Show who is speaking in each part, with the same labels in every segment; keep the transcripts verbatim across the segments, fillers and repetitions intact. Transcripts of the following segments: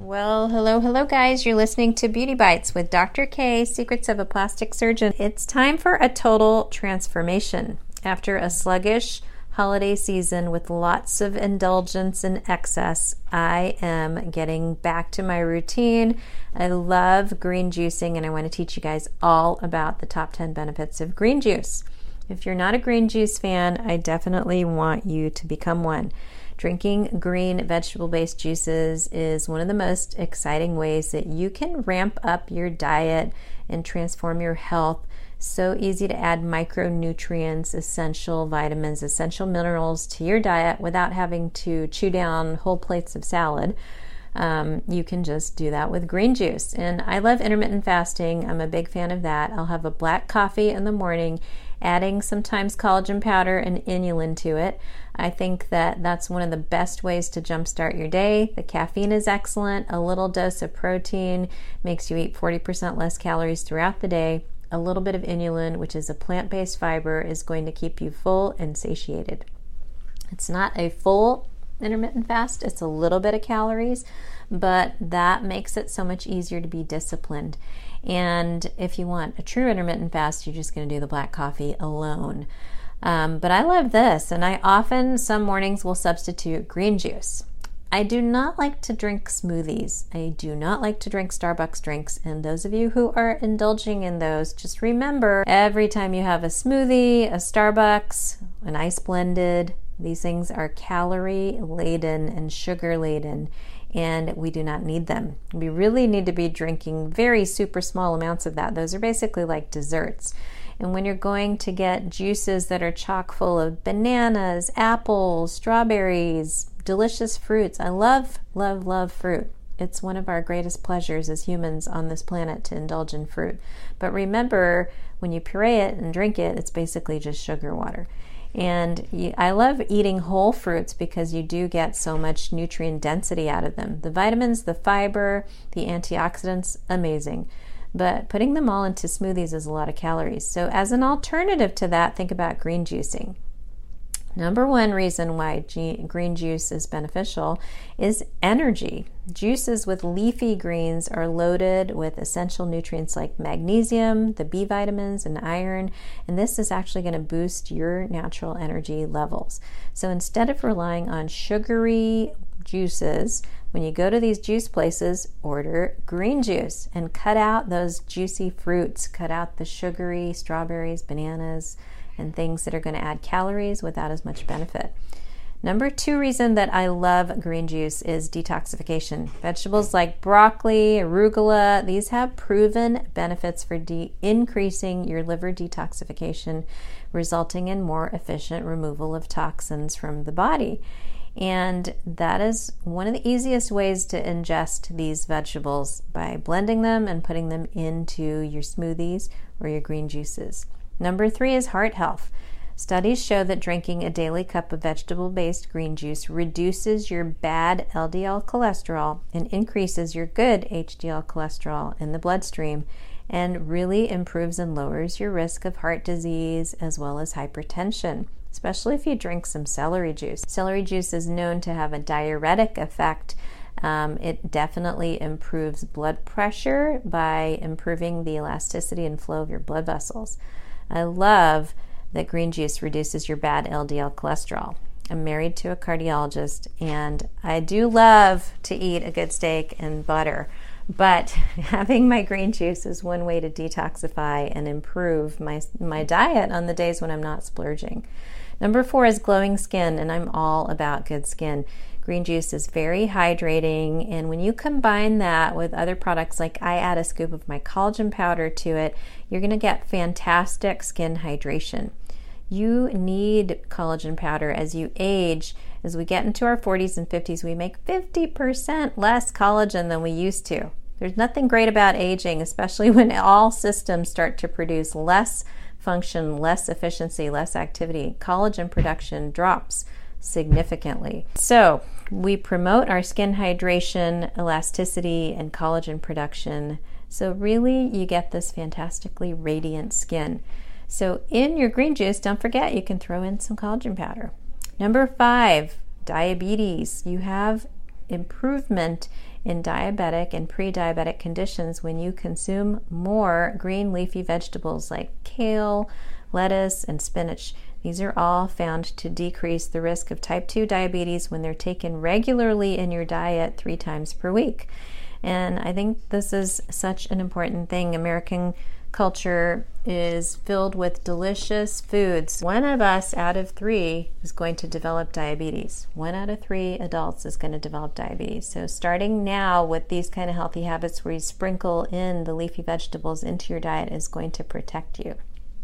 Speaker 1: Well, hello, hello, guys. You're listening to Beauty Bites with Doctor K, Secrets of a Plastic Surgeon. It's time for a total transformation. After a sluggish holiday season with lots of indulgence and excess, I am getting back to my routine. I love green juicing, and I want to teach you guys all about the top ten benefits of green juice. If you're not a green juice fan, I definitely want you to become one. Drinking green vegetable-based juices is one of the most exciting ways that you can ramp up your diet and transform your health. So easy to add micronutrients, essential vitamins, essential minerals to your diet without having to chew down whole plates of salad. Um, you can just do that with green juice. And I love intermittent fasting. I'm a big fan of that. I'll have a black coffee in the morning, adding sometimes collagen powder and inulin to it. I think that that's one of the best ways to jumpstart your day. The caffeine is excellent. A little dose of protein makes you eat forty percent less calories throughout the day. A little bit of inulin, which is a plant-based fiber, is going to keep you full and satiated. It's not a full intermittent fast. It's a little bit of calories, but that makes it so much easier to be disciplined. And if you want a true intermittent fast, you're just going to do the black coffee alone. Um, but I love this, and I often, some mornings, will substitute green juice. I do not like to drink smoothies. I do not like to drink Starbucks drinks, and those of you who are indulging in those, just remember, every time you have a smoothie, a Starbucks, an ice blended, these things are calorie laden and sugar laden, and we do not need them. We really need to be drinking very super small amounts of that. Those are basically like desserts. And when you're going to get juices that are chock full of bananas, apples, strawberries, delicious fruits. I love, love, love fruit. It's one of our greatest pleasures as humans on this planet to indulge in fruit. But remember, when you puree it and drink it, it's basically just sugar water. And you, I love eating whole fruits because you do get so much nutrient density out of them. The vitamins, the fiber, the antioxidants, amazing. But putting them all into smoothies is a lot of calories. So as an alternative to that, think about green juicing. Number one reason why G- green juice is beneficial is energy. Juices with leafy greens are loaded with essential nutrients like magnesium, the B vitamins, and iron, and this is actually going to boost your natural energy levels. So instead of relying on sugary juices, when you go to these juice places, order green juice and cut out those juicy fruits, cut out the sugary strawberries, bananas, and things that are going to add calories without as much benefit. Number two reason that I love green juice is detoxification. Vegetables like broccoli, arugula, these have proven benefits for de- increasing your liver detoxification, resulting in more efficient removal of toxins from the body. And that is one of the easiest ways to ingest these vegetables, by blending them and putting them into your smoothies or your green juices. Number three is heart health. Studies show that drinking a daily cup of vegetable-based green juice reduces your bad L D L cholesterol and increases your good H D L cholesterol in the bloodstream, and really improves and lowers your risk of heart disease as well as hypertension, especially if you drink some celery juice. Celery juice is known to have a diuretic effect. Um, it definitely improves blood pressure by improving the elasticity and flow of your blood vessels. I love that green juice reduces your bad L D L cholesterol. I'm married to a cardiologist, and I do love to eat a good steak and butter, but having my green juice is one way to detoxify and improve my, my diet on the days when I'm not splurging. Number four is glowing skin, and I'm all about good skin. Green juice is very hydrating, and when you combine that with other products, like I add a scoop of my collagen powder to it, you're going to get fantastic skin hydration. You need collagen powder as you age. As we get into our forties and fifties, we make fifty percent less collagen than we used to. There's nothing great about aging, especially when all systems start to produce less function, less efficiency, less activity. Collagen production drops significantly. So we promote our skin hydration, elasticity, and collagen production. So really you get this fantastically radiant skin. So in your green juice, don't forget you can throw in some collagen powder. Number five, diabetes. You have improvement in diabetic and pre-diabetic conditions when you consume more green leafy vegetables like kale, lettuce, and spinach. These are all found to decrease the risk of type two diabetes when they're taken regularly in your diet three times per week. And I think this is such an important thing. American culture is filled with delicious foods. One of us out of three is going to develop diabetes. One out of three adults is going to develop diabetes. So starting now with these kind of healthy habits where you sprinkle in the leafy vegetables into your diet is going to protect you.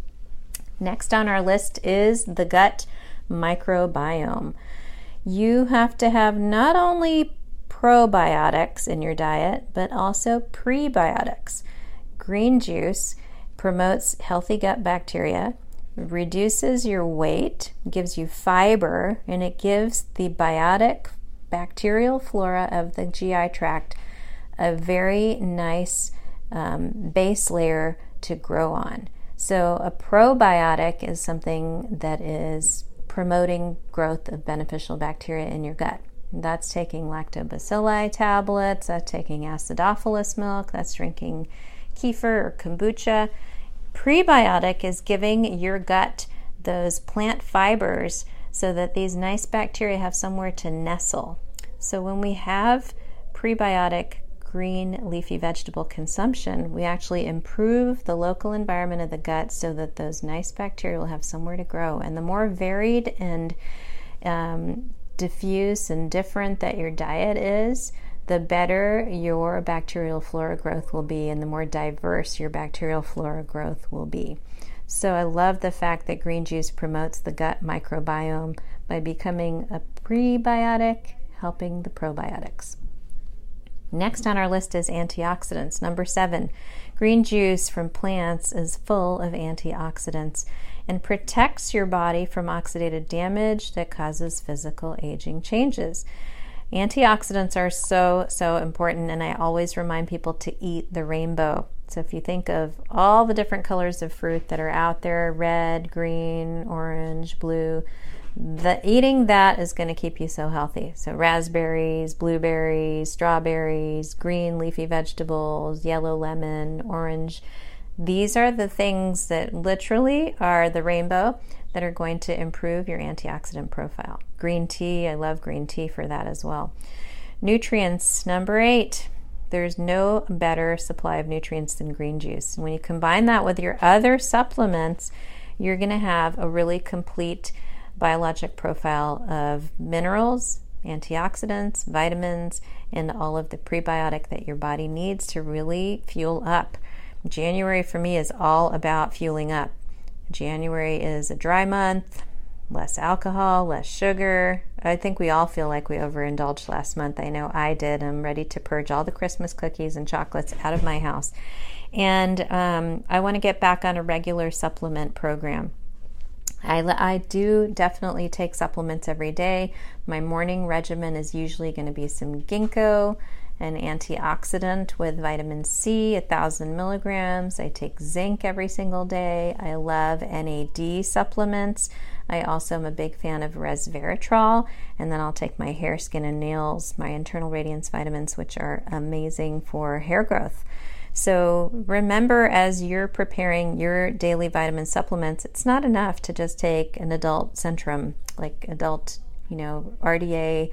Speaker 1: Next on our list is the gut microbiome. You have to have not only probiotics in your diet, but also prebiotics. Green juice promotes healthy gut bacteria, reduces your weight, gives you fiber, and it gives the biotic bacterial flora of the G I tract a very nice um, base layer to grow on. So a probiotic is something that is promoting growth of beneficial bacteria in your gut. That's taking lactobacilli tablets, that's taking acidophilus milk, that's drinking kefir or kombucha. Prebiotic is giving your gut those plant fibers so that these nice bacteria have somewhere to nestle. So when we have prebiotic green leafy vegetable consumption, we actually improve the local environment of the gut so that those nice bacteria will have somewhere to grow. And the more varied and um, diffuse and different that your diet is, the better your bacterial flora growth will be and the more diverse your bacterial flora growth will be. So I love the fact that green juice promotes the gut microbiome by becoming a prebiotic, helping the probiotics. Next on our list is antioxidants. Number seven, green juice from plants is full of antioxidants and protects your body from oxidative damage that causes physical aging changes. Antioxidants are so, so important, and I always remind people to eat the rainbow. So if you think of all the different colors of fruit that are out there, red, green, orange, blue, the eating that is going to keep you so healthy. So raspberries, blueberries, strawberries, green leafy vegetables, yellow lemon, orange. These are the things that literally are the rainbow that are going to improve your antioxidant profile. Green tea, I love green tea for that as well. Nutrients, number eight. There's no better supply of nutrients than green juice. When you combine that with your other supplements, you're going to have a really complete biologic profile of minerals, antioxidants, vitamins, and all of the prebiotic that your body needs to really fuel up. January for me is all about fueling up. January is a dry month, less alcohol, less sugar. I think we all feel like we overindulged last month. I know I did. I'm ready to purge all the Christmas cookies and chocolates out of my house. And um, I want to get back on a regular supplement program. I, I do definitely take supplements every day. My morning regimen is usually going to be some ginkgo, an antioxidant with vitamin C, a thousand milligrams. I take zinc every single day. I love N A D supplements. I also am a big fan of resveratrol, and then I'll take my hair, skin, and nails, my internal radiance vitamins, which are amazing for hair growth. So remember, as you're preparing your daily vitamin supplements, it's not enough to just take an adult Centrum, like adult, you know, R D A,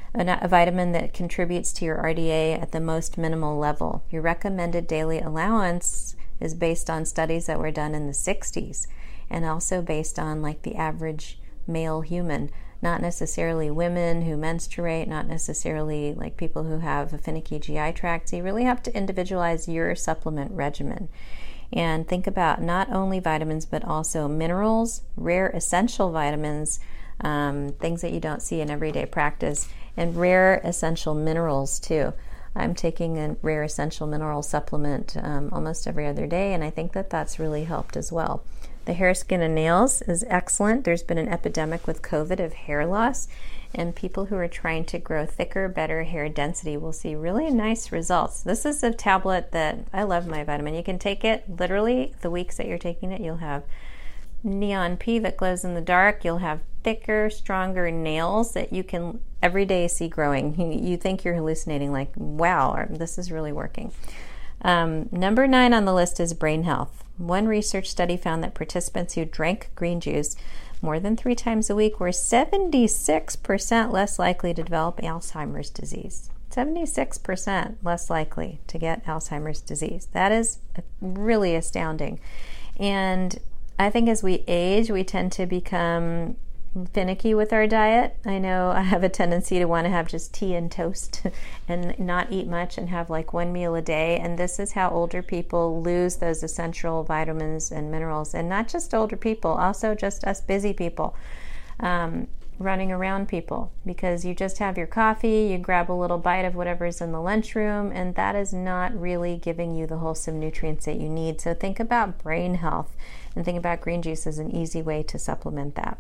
Speaker 1: a vitamin that contributes to your R D A at the most minimal level. Your recommended daily allowance is based on studies that were done in the sixties, and also based on like the average male human, not necessarily women who menstruate, not necessarily like people who have a finicky G I tract. So you really have to individualize your supplement regimen and think about not only vitamins but also minerals, rare essential vitamins, um, things that you don't see in everyday practice, and rare essential minerals too. I'm taking a rare essential mineral supplement um, almost every other day, and I think that that's really helped as well. The hair, skin, and nails is excellent. There's been an epidemic with COVID of hair loss, and people who are trying to grow thicker, better hair density will see really nice results. This is a tablet that I love my vitamin. You can take it literally the weeks that you're taking it. You'll have neon pea that glows in the dark. You'll have thicker, stronger nails that you can every day see growing. You, you think you're hallucinating, like, wow, this is really working. Um, number nine on the list is brain health. One research study found that participants who drank green juice more than three times a week were seventy-six percent less likely to develop Alzheimer's disease. seventy-six percent less likely to get Alzheimer's disease. That is really astounding. And I think as we age, we tend to become finicky with our diet. I know I have a tendency to want to have just tea and toast and not eat much and have like one meal a day. And this is how older people lose those essential vitamins and minerals. And not just older people, also just us busy people, um, running around people, because you just have your coffee, you grab a little bite of whatever's in the lunchroom, and that is not really giving you the wholesome nutrients that you need. So think about brain health and think about green juice as an easy way to supplement that.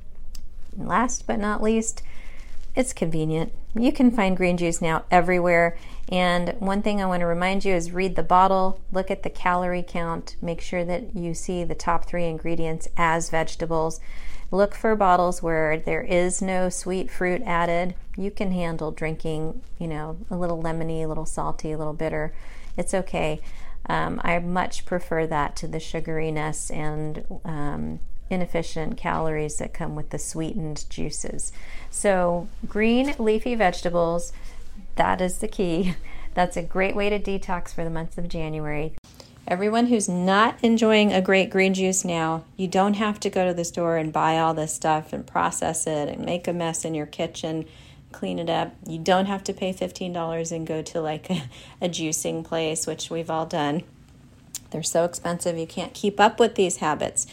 Speaker 1: And last but not least, it's convenient. You can find green juice now everywhere. And one thing I want to remind you is read the bottle, look at the calorie count, make sure that you see the top three ingredients as vegetables. Look for bottles where there is no sweet fruit added. You can handle drinking, you know, a little lemony, a little salty, a little bitter. It's okay. Um, I much prefer that to the sugariness and um, inefficient calories that come with the sweetened juices. So green leafy vegetables, that is the key. That's a great way to detox for the month of January. Everyone who's not enjoying a great green juice now, you don't have to go to the store and buy all this stuff and process it and make a mess in your kitchen, clean it up. You don't have to pay fifteen dollars and go to like a, a juicing place, which we've all done. They're so expensive, you can't keep up with these habits.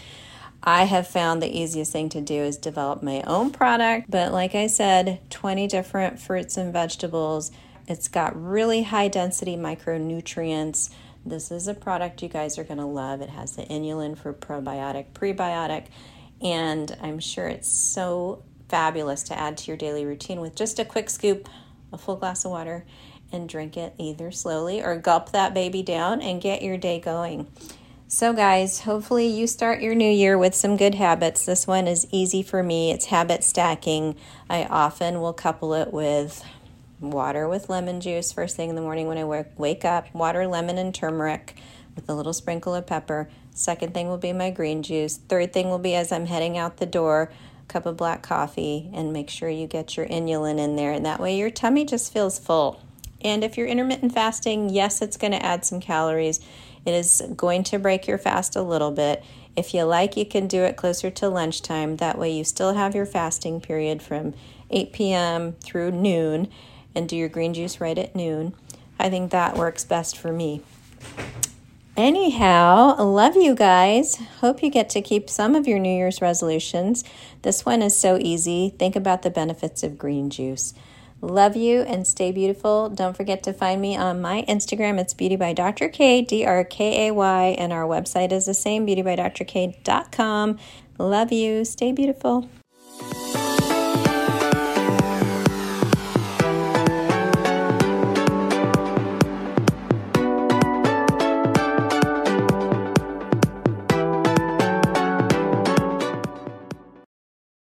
Speaker 1: I have found the easiest thing to do is develop my own product. But like I said, twenty different fruits and vegetables. It's got really high density micronutrients. This is a product you guys are going to love. It has the inulin for probiotic, prebiotic, and I'm sure it's so fabulous to add to your daily routine with just a quick scoop, a full glass of water, and drink it either slowly or gulp that baby down and get your day going. So guys, hopefully you start your new year with some good habits. This one is easy for me. It's habit stacking. I often will couple it with water with lemon juice first thing in the morning when I wake up, water, lemon, and turmeric with a little sprinkle of pepper. Second thing will be my green juice. Third thing will be as I'm heading out the door, a cup of black coffee, and make sure you get your inulin in there, and that way your tummy just feels full. And if you're intermittent fasting, yes, it's going to add some calories. It is going to break your fast a little bit. If you like, you can do it closer to lunchtime. That way you still have your fasting period from eight p.m. through noon and do your green juice right at noon. I think that works best for me. Anyhow, I love you guys. Hope you get to keep some of your New Year's resolutions. This one is so easy. Think about the benefits of green juice. Love you and stay beautiful. Don't forget to find me on my Instagram. It's Beauty by Doctor K, D R K A Y, and our website is the same, beauty by dr k dot com. Love you. Stay beautiful.